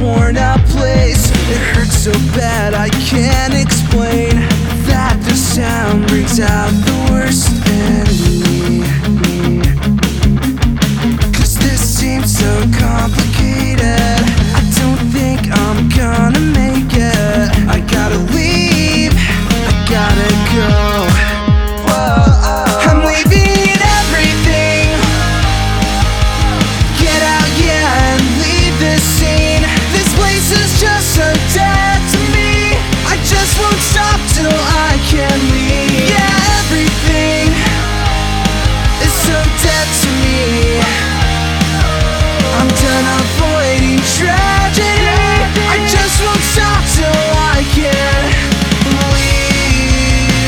worn out place. It hurts so bad I can't explain that the sound brings out the worst in me. 'Cause this seems so complicated, I don't think I'm gonna make it. I gotta leave, I gotta go. I'm leaving everything. Get out, yeah, and leave this scene. This place is just so dead to me. I just won't stop till I can leave. Yeah, everything is so dead to me. I'm done avoiding tragedy. I just won't stop till I can leave.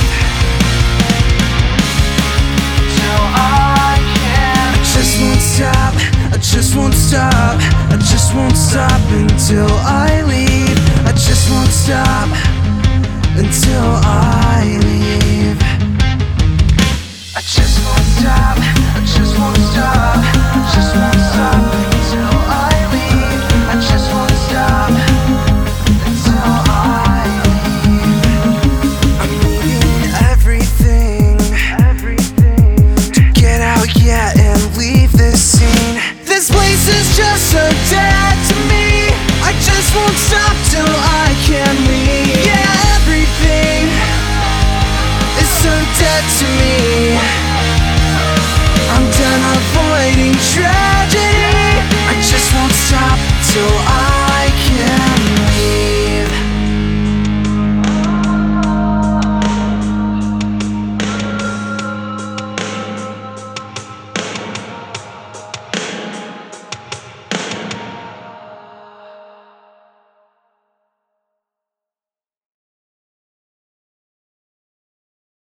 Till I can. I just won't stop. I just won't stop. I just won't stop until I leave. I just won't stop until I leave. I just won't stop. I just won't stop.